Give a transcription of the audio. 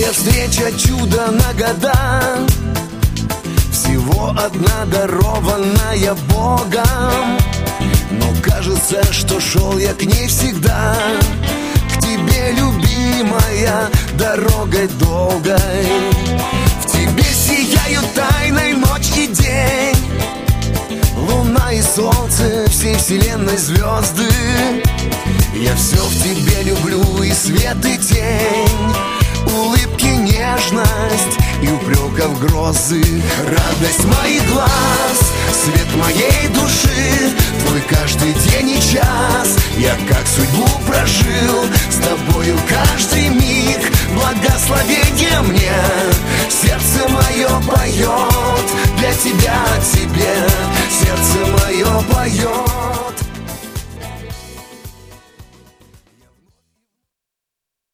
Первая встреча, чудо на года, всего одна дарованная Богом. Но кажется, что шел я к ней всегда, к тебе, любимая, дорогой долгой. В тебе сияют тайной ночь и день, луна и солнце, всей вселенной звезды. Я все в тебе люблю, и свет, и тень, улыбки, нежность и упреков грозы. Радость моих глаз, свет моей души, твой каждый день и час я как судьбу прожил. С тобою каждый миг благословение мне. Сердце мое поет для тебя, тебе. Сердце мое поет.